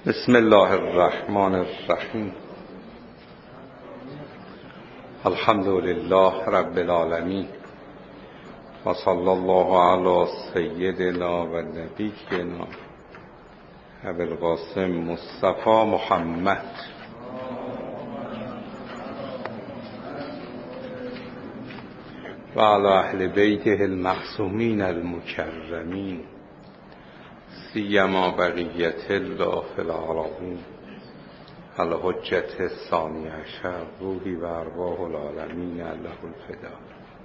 بسم الله الرحمن الرحیم. الحمد لله رب العالمین و صلی الله علی سیدنا و نبینا ابی القاسم مصطفی محمد و علی اهل بیته المعصومین المکرمین سیما بقیت الله فی العالمین الحجة الثانی عشر روحی و ارواح العالمین له الفدا.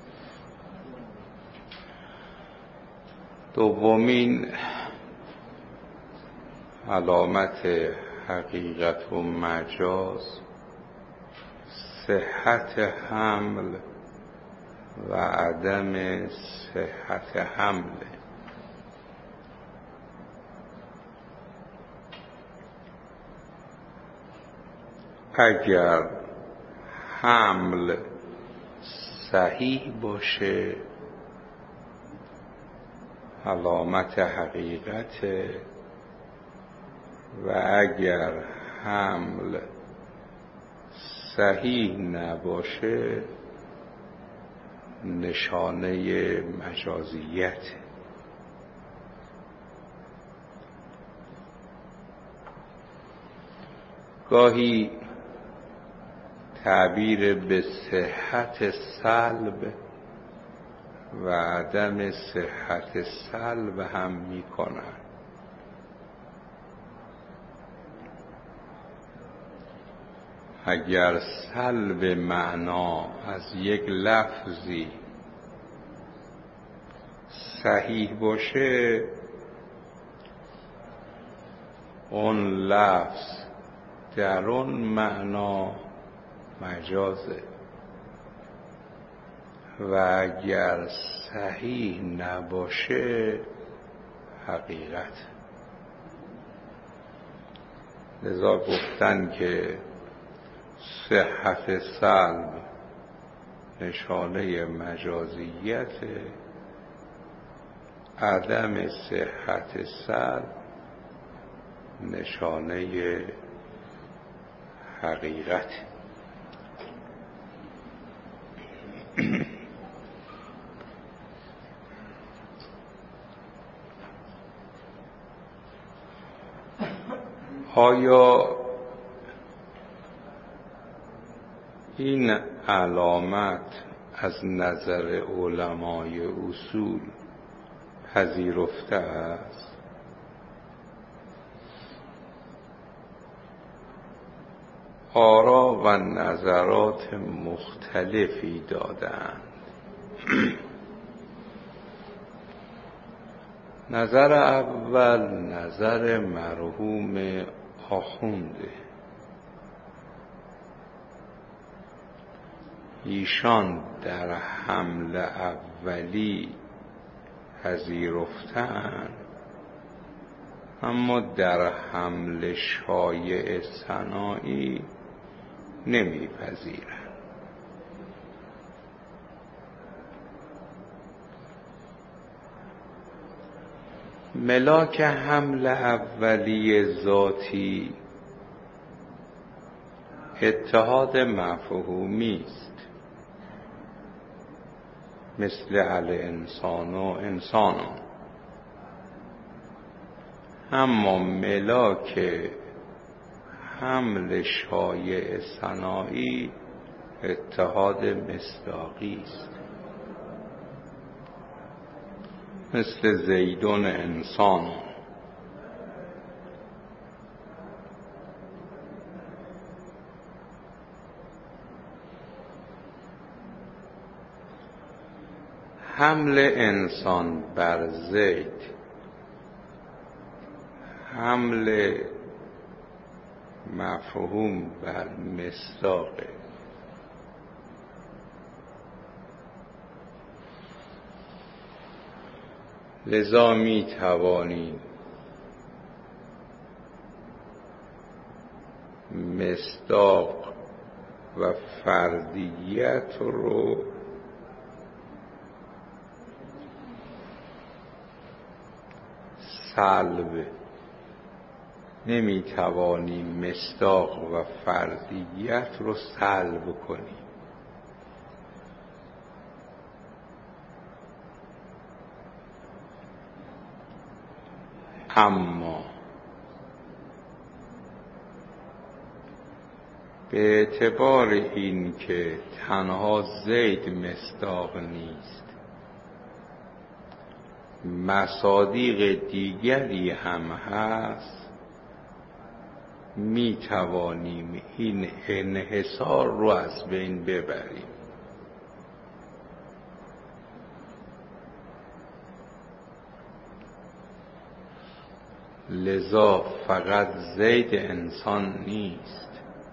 دومین علامت حقیقت و مجاز صحت حمل و عدم صحت حمل. اگر حمل صحیح باشه علامت حقیقت، و اگر حمل صحیح نباشه نشانه مجازیت. گاهی تعبیر به صحت سلب و عدم صحت سلب هم می کنند. اگر سلب معنا از یک لفظی صحیح باشه اون لفظ در اون معنا مجازه، و اگر صحیح نباشه حقیقت. لذا گفتن که صحت سلب نشانه مجازیت، عدم صحت سلب نشانه حقیقت. آیا این علامت از نظر علمای اصول پذیرفته است؟ آرا و نظرات مختلفی دادند. نظر اول نظر مرحوم آخونده. ایشان در حمل اولی پذیرفتند، اما در حمل شایع ثنایی نمیپذیرند. ملاک حمل اولی ذاتی اتحاد مفهومی است، مثل الانسان و انسان. اما ملاک حمل شایع ثنایی اتحاد مصداقی است، مثل زیدون انسان. حمل انسان بر زید حمل مفهوم بر مصداقه. لذا می توانیم مصداق و فردیت رو سلب نمیتوانی مصداق و فردیت رو سلب کنی. اما به اعتبار این که تنها زید مصداق نیست، مصادیق دیگری هم هست، می توانیم این انحصار رو از بین ببریم. لذا فقط زید انسان نیست،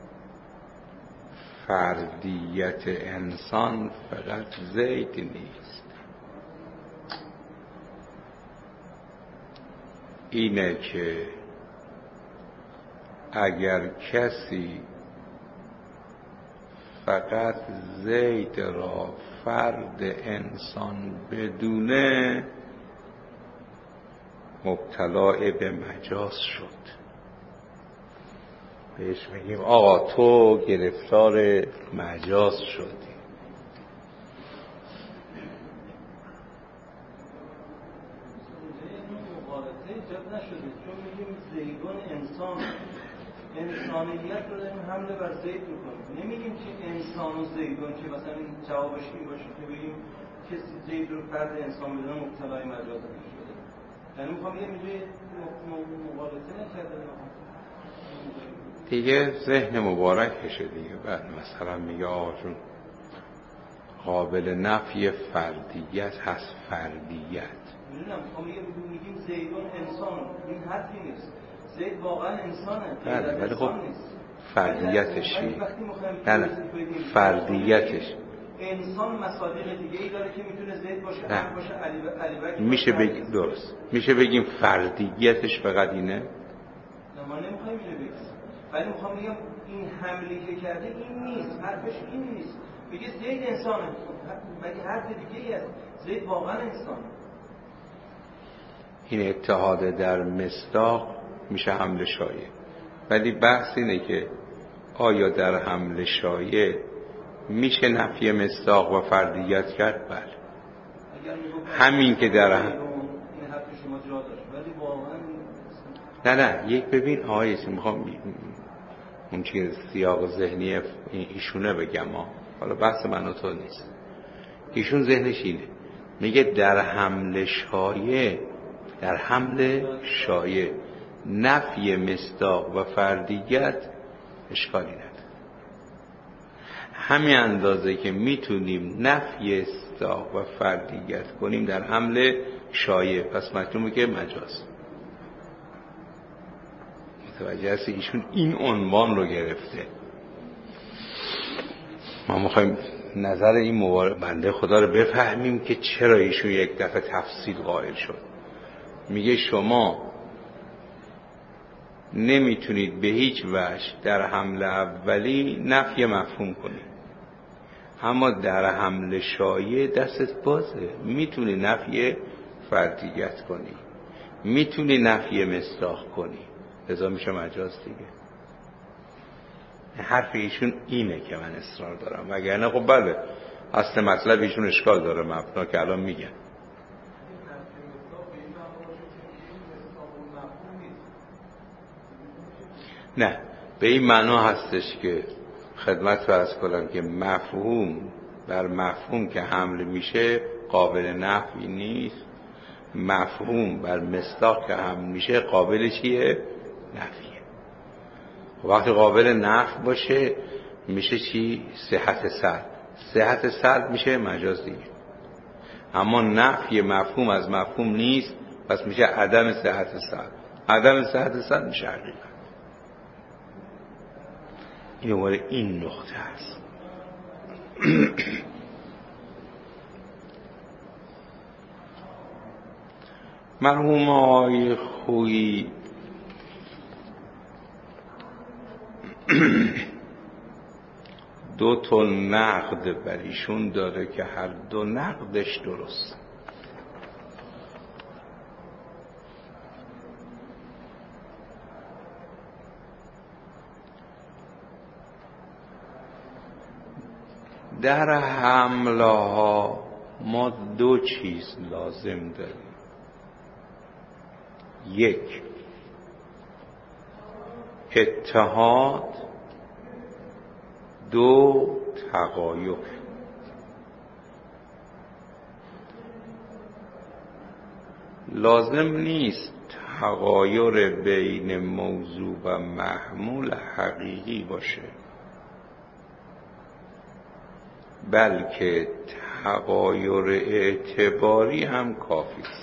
فردیت انسان فقط زید نیست. اینه که اگر کسی فقط زید را فرد انسان بدونه، مبتلا به مجاز شد. بهش میگیم آقا تو گرفتار مجاز شدی. ایجاد نشده، چون میگیم زیدون انسان، انسانیت رو داریم حمله بر زید میکنیم. نمیگیم که انسان و زیدون که مثلا این جوابش این باشه که بگیم کسی زید رو فرد انسان بدون مبتلای مجاز شده. یعنی میخوام یه میگه مقالطه نکرده دیگه ذهن مبارکشه دیگه. بعد مثلا میگه آقا جون قابل نفی فردیت هست. فردیت میدونم میگیم زیدون انسان، این حرفی نیست. زید واقعا انسانه. بله ولی خب فردیتش چیه؟ نه فردیتش انسان مصادیق دیگه ای داره که میتونه زید باشه، علی باشه، علی بکر میشه بگیم درست. میشه بگیم فردیتش فقط اینه؟ نه ما نمیخوایم اینو بگیم، ولی میخوام بگم این حملی که کرده این نیست، حرفش این نیست. میگه زید انسانه، مگه حرف دیگه ای هست؟ زید واقعا انسانه. این اتحاد در مصداق میشه حمل شایع. ولی بحث اینه که آیا در حمل شایع میشه نفی مصداق و فردیت کرد؟ بله. همین که در این حرف شما جا داشت، ولی واقعا نه یک ببین آیه میخوام اون چیز سیاق ذهنی ایشونه بگم. حالا بحث من و تو نیست. ایشون ذهنش اینه، میگه در حمل شایع نفی مصداق و فردیت اشکالی نداره. همین اندازه که میتونیم نفی مصداق و فردیت کنیم در حمل شایع، پس معلومه که مجاز. متوجه هستی؟ ایشون این عنوان رو گرفته. ما میخوایم نظر این بنده خدا رو بفهمیم که چرا ایشون یک دفعه تفصیل قائل شد. میگه شما نمیتونید به هیچ وجه در حمله اولی نفی مفهوم کنید، اما در حمله شایع دستت بازه. میتونی نفی فردیت کنی، میتونی نفی مصداق کنی، لذا میشه مجاز دیگه. حرف ایشون اینه که من اصرار دارم، وگرنه خب بله اصل مطلب ایشون اشکال داره، مبنا که الان میگن. نه به این معنا هستش که خدمت فرض کنم که مفهوم بر مفهوم که حمل میشه قابل نفی نیست، مفهوم بر مصداق که حمل میشه قابل چیه؟ نفیه. وقتی قابل نفی باشه میشه چی؟ صحت سلب میشه مجاز دیگه. اما نفی مفهوم از مفهوم نیست، پس میشه عدم صحت سلب. عدم صحت سلب میشه حقیقت. این دوباره این نقطه است. مرحوم آقای خویی دو تا نقد بر ایشون داره که هر دو نقدش درست. در حمله ها ما دو چیز لازم داریم. یک، اتحاد. دو، تغایر. لازم نیست تغایر بین موضوع و محمول حقیقی باشه، بلکه تغایر اعتباری هم کافی است.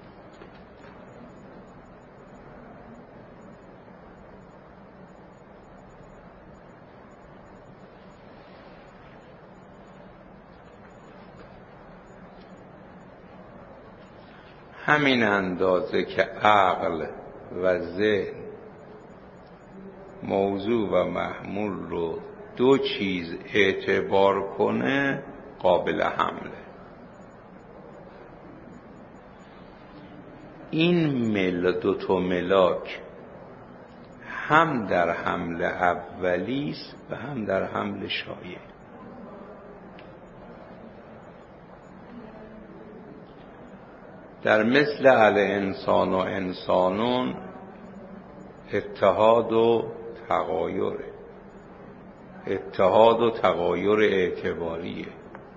همین اندازه که عقل و ذهن موضوع و محمول رو دو چیز اعتبار کنه قابل حمله. این دو تا ملاک هم در حمل اولی است و هم در حمل شایع. در مثل الانسان و انسانون اتحاد و تغایره، اتحاد و تغایر اعتباریه.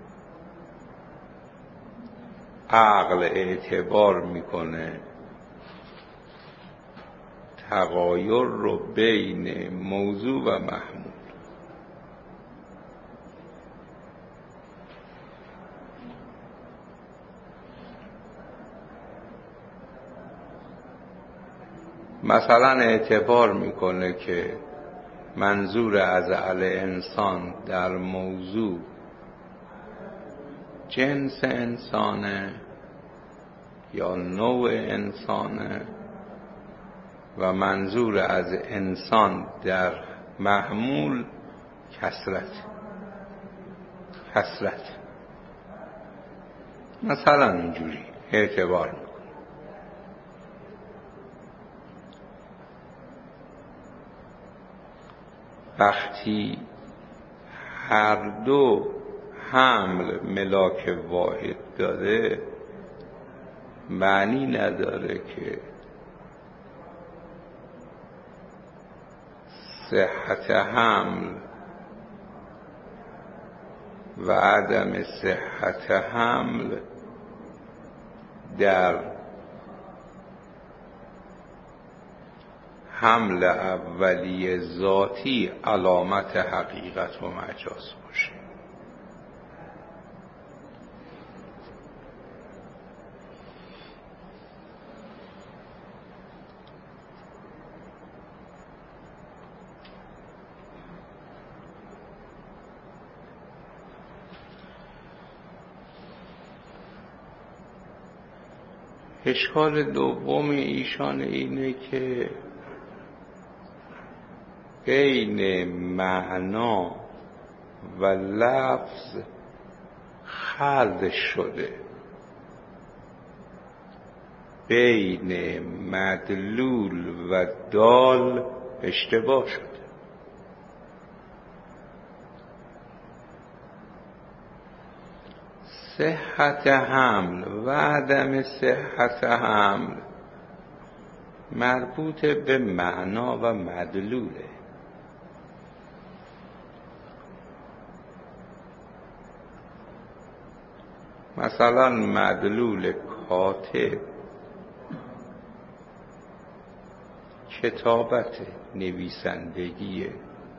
عقل اعتبار میکنه تغایر رو بین موضوع و محمول. مثلا اعتبار میکنه که منظور از الانسان در موضوع جنس انسانه یا نوع انسانه و منظور از انسان در محمول کثرت. مثلا اینجوری اعتبار میکنه. وقتی هر دو حمل ملاک واحد داره، معنی نداره که صحت حمل و عدم صحت حمل در حمل اولی ذاتی علامت حقیقت و مجاز باشه. اشکال دوم ایشان اینه که بین معنا و لفظ خلط شده، بین مدلول و دال اشتباه شده. صحت حمل و عدم صحت حمل مربوط به معنا و مدلوله. مثلا مدلول کاتب کتابت، نویسندگیه.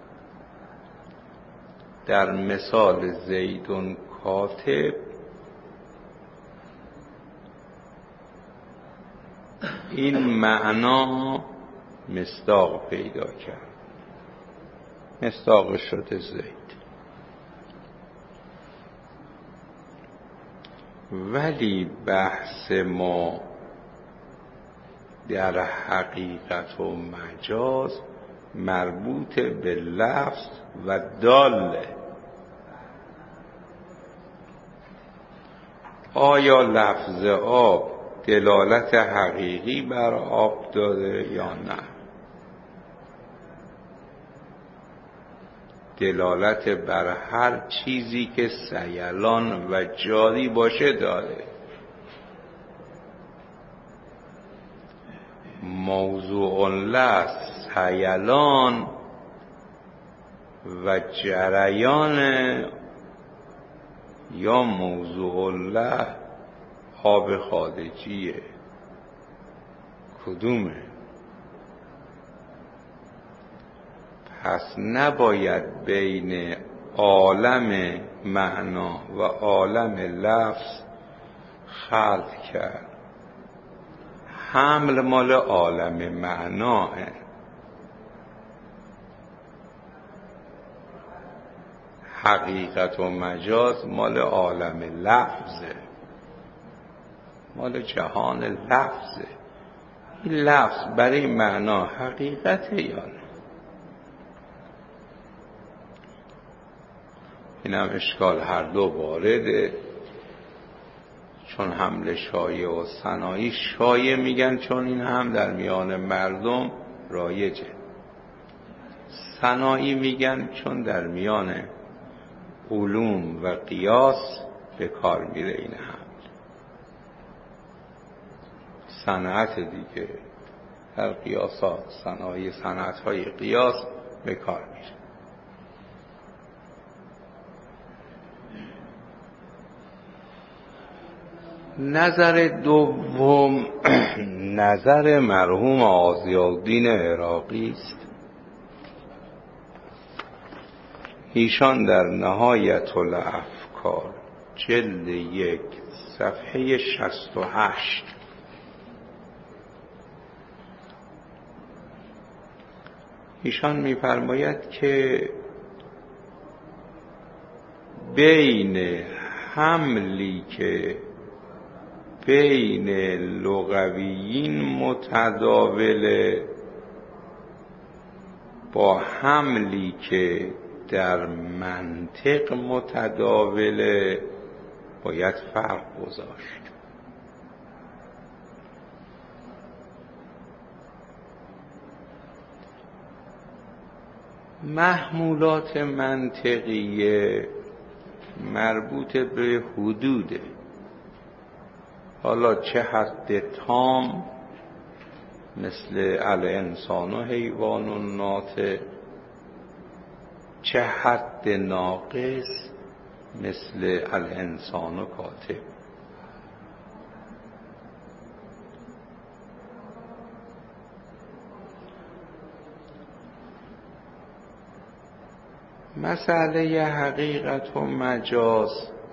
در مثال زیدون کاتب این معنا مصداق پیدا کرد، مصداق شده زید. ولی بحث ما در حقیقت و مجاز مربوط به لفظ و داله. آیا لفظ آب دلالت حقیقی بر آب داره یا نه؟ دلالت بر هر چیزی که سیلان و جاری باشه داره. موضوع له سیلان و جریان، یا موضوع له آب خارجیه؟ کدومه؟ پس نباید بین عالم معنا و عالم لفظ خلط کرد. حمل مال عالم معناه، حقیقت و مجاز مال عالم لفظه، مال جهان لفظه. این لفظ برای معنا حقیقته یا نه؟ این هم اشکال هر دو وارده، چون حمل شایع و ثنایی. شایع میگن چون این هم در میان مردم رایجه، ثنایی میگن چون در میان علوم و قیاس به کار میره. این هم صنعت دیگه، در قیاسات ثنایی، صنعت‌های قیاس به کار میره. نظر دوم نظر مرحوم آضیاءالدین عراقی است. ایشان در نهایت الافکار جلد 1 صفحه 68 ایشان می‌فرماید که بین حملی که بین لغویین متداوله با حملی که در منطق متداوله باید فرق گذاشت. محمولات منطقیه مربوط به حدوده. حالا چه حد تام مثل الانسان و حیوان و ناطق، چه حد ناقص مثل الانسان و کاتب. مسئله حقیقت و مجاز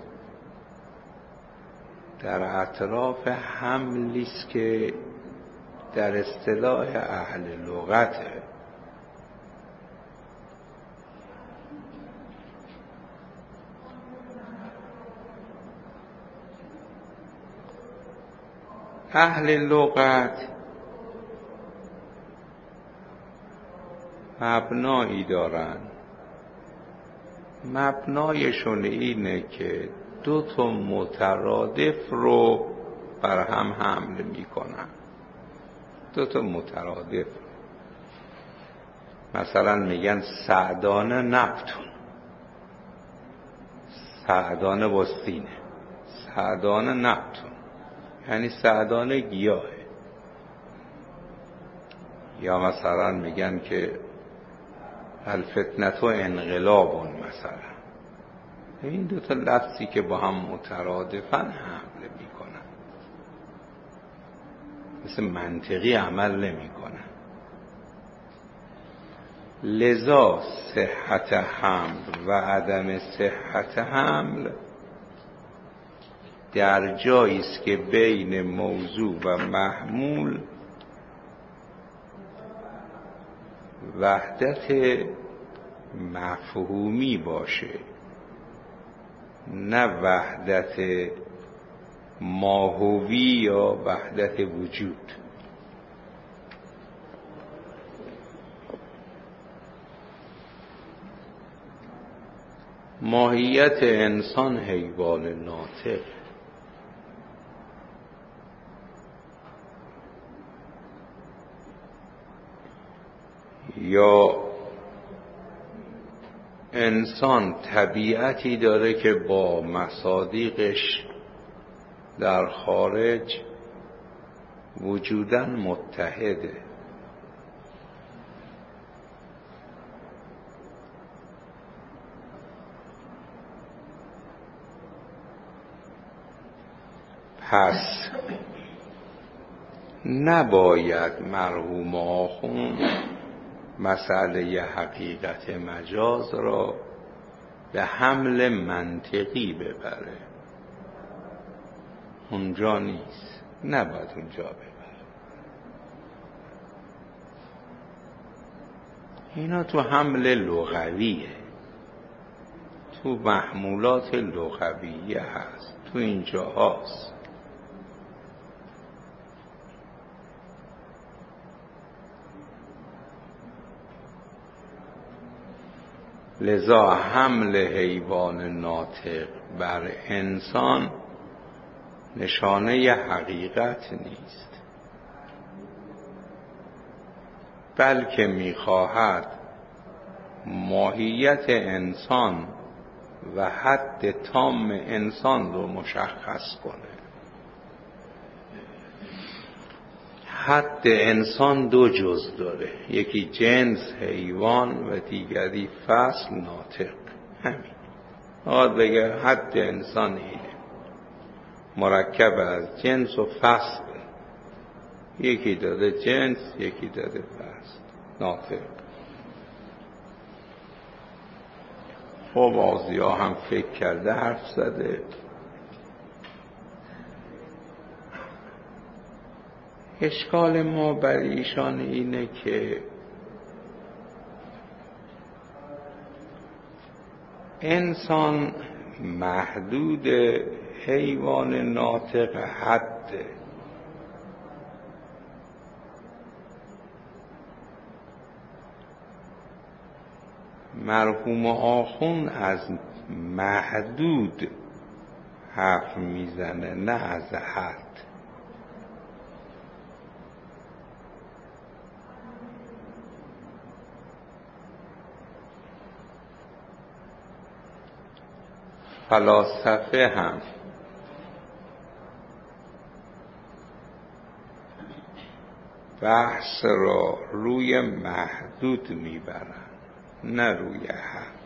در اطراف حملی است که در اصطلاح اهل لغته. اهل لغت مبنایی دارن، مبنایشون اینه که دو تا مترادف رو بر هم حمل میکنن. دو تا مترادف، مثلا میگن سعدانه نبتون، سعدانه با سینه، سعدانه نبتون یعنی سعدانه گیاهه. یا مثلا میگن که الفتنه انقلابون، مثلا این دو تا لفظی که با هم مترادفن حمل میکنن، مثل منطقی عمل نمیکنن. لذا صحت حمل و عدم صحت حمل در جایی است که بین موضوع و محمول وحدت مفهومی باشه، نه وحدت ماهوی یا وحدت وجود. ماهیت انسان حیوان ناطق، یا انسان طبیعتی داره که با مصادیقش در خارج وجوداً متحده. پس نباید مرحوم آخوند مسئله حقیقت مجاز را به حمل منطقی ببره. اونجا نیست، نباید اونجا ببره. اینا تو حمل لغویه، تو محمولات لغویه هست، تو اینجا هست. لذا حمل حیوان ناطق بر انسان نشانه حقیقت نیست، بلکه می‌خواهد ماهیت انسان و حد تام انسان رو مشخص کنه. حد انسان دو جز داره، یکی جنس حیوان و دیگری فصل ناطق. همین باید بگه حد انسان اینه، مرکب از جنس و فصل. یکی داده جنس، یکی داده فصل ناطق. خب آزیا هم فکر کرده، حرف زده. اشکال ما بر ایشان اینه که انسان محدود حیوان ناطق حده. مرحوم آخوند از محدود حرف میزنه، نه از حد. فلاسفه هم بحث را روی محدود میبرن، نه روی حد.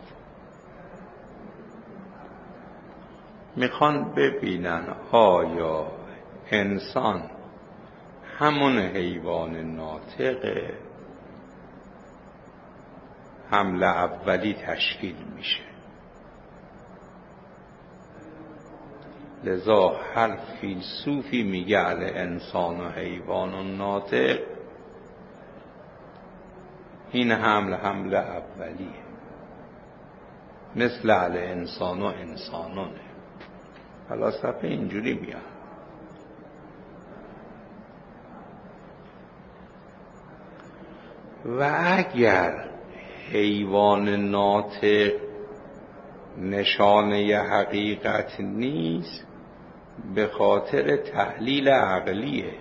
میخوان ببینن آیا انسان همون حیوان ناطقه، حمل اولی تشکیل میشه. لذا هر فیلسوفی میگه علی انسان و حیوان و ناطق، این حمل اولیه، مثل علی انسان و انسانونه. فلاسفه اینجوری میاد. و اگر حیوان ناطق نشانه حقیقت نیست، به خاطر تحلیل عقلیه.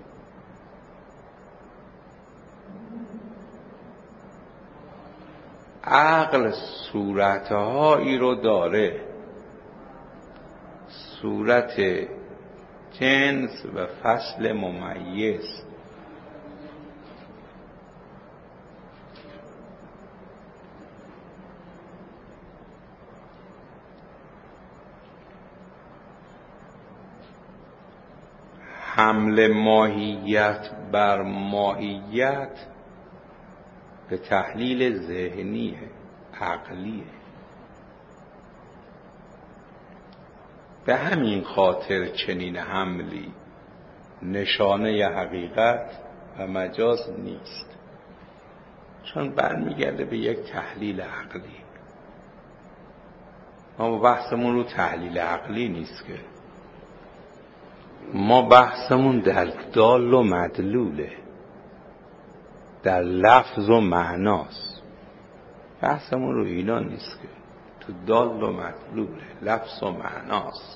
عقل صورتهایی رو داره، صورت جنس و فصل ممیز. حمل ماهیت بر ماهیت به تحلیل ذهنیه، عقلیه. به همین خاطر چنین حملی نشانه حقیقت و مجاز نیست، چون برمیگرده به یک تحلیل عقلی. ما بحثمون رو تحلیل عقلی نیست که، ما بحثمون در دال و مدلوله، در لفظ و معناست. بحثمون رو اینا نیست که، تو دال و مدلوله، لفظ و معناست.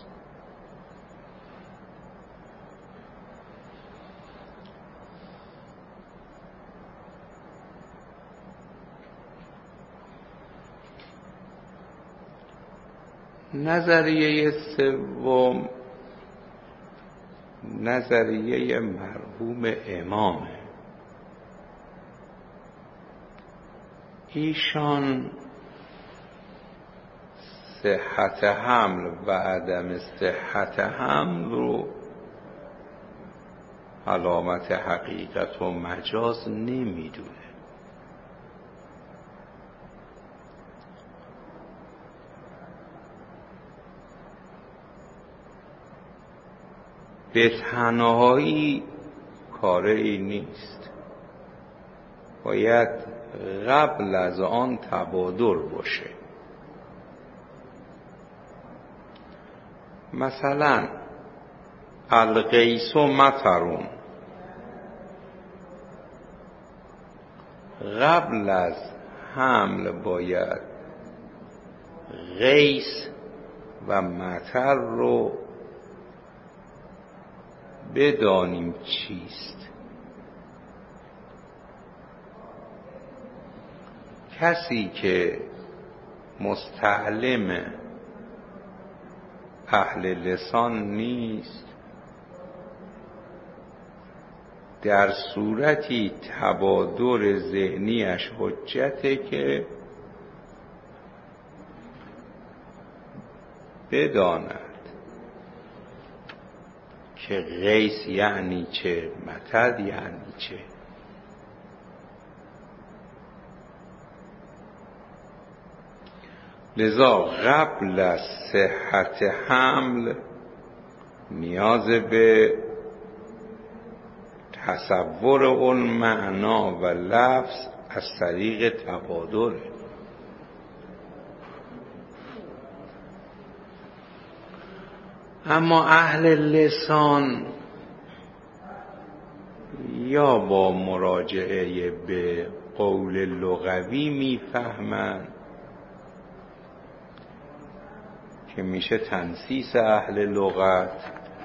نظریه سوم نظریه مرحوم امامه. ایشان صحت حمل و عدم صحت حمل رو علامت حقیقت و مجاز نمیدونه. به تنهایی کاری نیست، باید قبل از آن تبادر باشه. مثلا القیس و مطرون، قبل از حمل باید قیس و مطر رو بدانیم چیست. کسی که مستعلم اهل لسان نیست در صورتی تبادر ذهنیش حجته که بداند که قیس یعنی چه، مطر یعنی چه. لذا قبل از صحت حمل نیاز به تصور اون معنا و لفظ از طریق تبادره. اما اهل لسان یا با مراجعه به قول لغوی میفهمند که میشه تنسیس اهل لغت،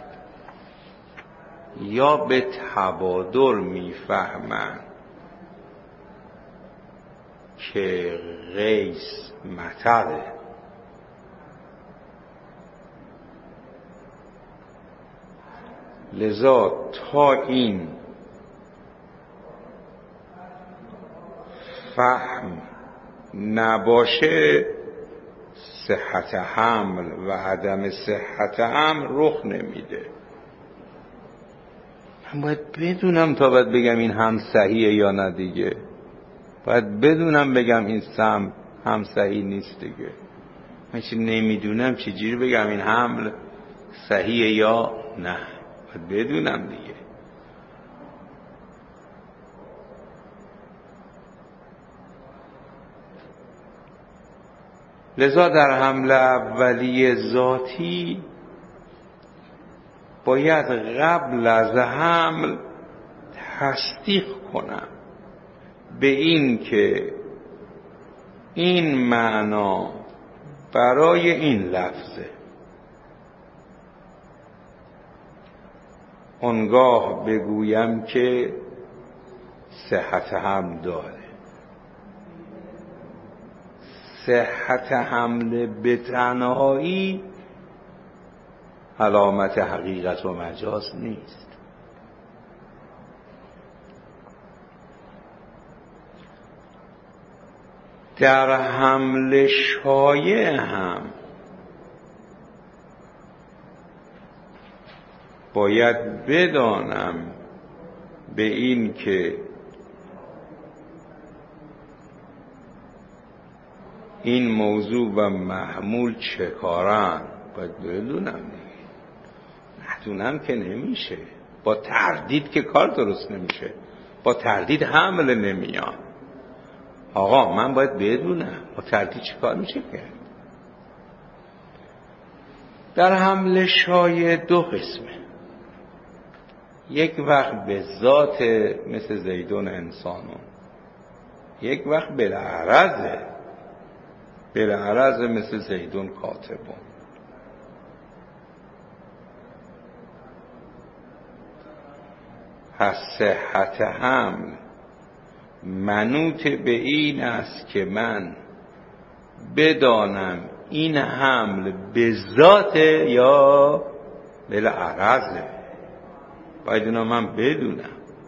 یا به تبادر میفهمند که قیس مطره. لذا تا این فهم نباشه صحت حمل و عدم صحت حمل رخ نمیده. من باید بدونم تا باید بگم این هم صحیحه یا نه دیگه. باید بدونم بگم این سم هم صحیح نیست دیگه. من چی نمیدونم چجوری بگم این حمل صحیحه یا نه. باید بدونم دیگه. لذا در حمل اولیه ذاتی باید قبل از حمل تصدیق کنم به این که این معنا برای این لفظه، آنگاه بگویم که صحت حمل داره. صحت حمل به تنهایی علامت حقیقت و مجاز نیست. در حمل شایع هم باید بدانم به این که این موضوع و محمول چه کارن. باید بدونم دیگه. ندونم که نمیشه. با تردید که کار درست نمیشه. با تردید حمل نمیاد. آقا من باید بدونم با تردید چه کار میشه کرد. در حمل شایع دو قسمه. یک وقت به ذات مثل زیدون انسانون، یک وقت بالعرض مثل زیدون کاتبون. پس صحت حمل منوط به این است که من بدانم این حمل به ذات یا بالعرضه. باید اینا من بدونم.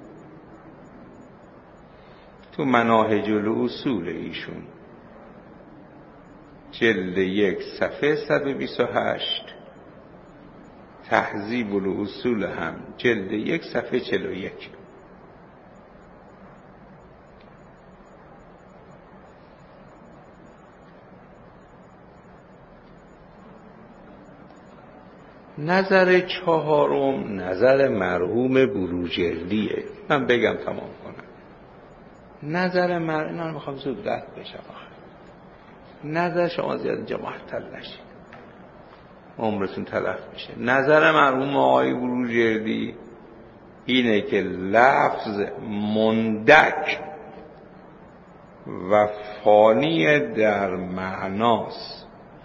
تو مناهج الاصول ایشون جلد 1 صفحه 128، تهذیب الاصول هم جلد 1 صفحه 41. نظر چهارم نظر مرحوم بروجردیه. من بگم تمام کنم. نظر مرحوم، اینا رو میخوام زود رد بشم. نظر شما زیاد اینجا محتل نشید، عمرتون تلف میشه. نظر مرحوم آقای بروجردی اینه که لفظ مندک و فانی در معناست.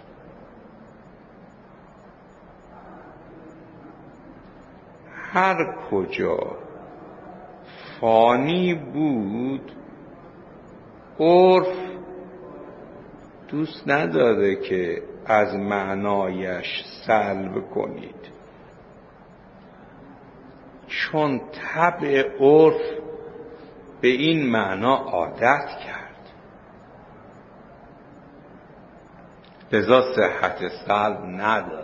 هر کجا فانی بود عرف دوست نداره که از معنایش سلب کنید، چون طبع عرف به این معنا عادت کرد، لذا صحت سلب نداره.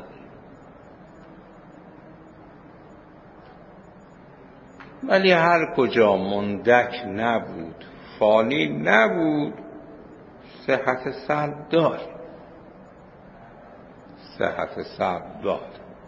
ولی هر کجا مندک نبود، فانی نبود، صحت سلب دار. صحت سلب دار.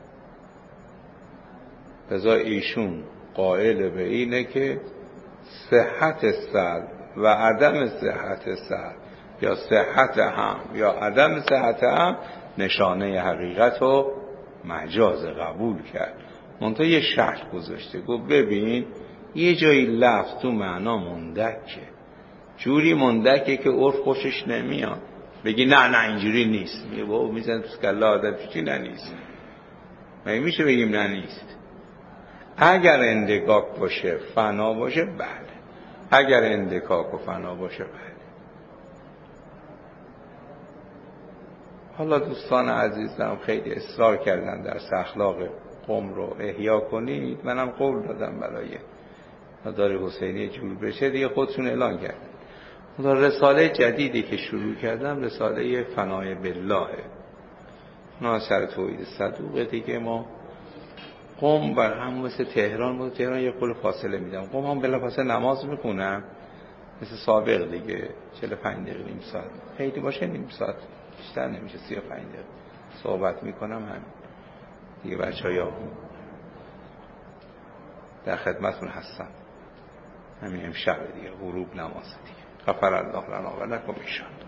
لذا ایشون قائل به اینه که صحت سلب و عدم صحت سلب یا صحت هم یا عدم صحت هم نشانه حقیقت و مجاز قبول کرد. منتها یه شرط گذاشته، گفت ببین یه جایی لفظ تو معنا مندکه، جوری مندکه که عرف خوشش نمیاد، بگی نه اینجوری نیست، میگه بابا میزن تو کله آدم چی نه نیست. مگه میشه بگیم نه نیست؟ اگر اندکاک باشه فنا باشه بله، اگر اندکاک و فنا باشه بله. حالا دوستان عزیزم خیلی اصرار کردن درس اخلاق قم رو احیا کنید، منم قول دادم برای مدار حسینی جور بشه دیگه، خودشون اعلان کردن. رساله جدیدی که شروع کردم رساله فنای بالله، اونا سر توحید صدوقه دیگه. ما قم بر هم مثل تهران بود، تهران یه قول فاصله میدم، قم هم بلا فاصله نماز میخونم مثل سابق دیگه، 45 دقیقه نیم ساعت، خیلی باشه نیم ساعت بیشتر نمیشه، 35 دقیقه صحبت میکنم همین دیگه. بچه‌ها در خدمتتون هستم، همین امشب دیگه غروب نماز دیگه. غفر الله لنا و لکم ان شاء الله.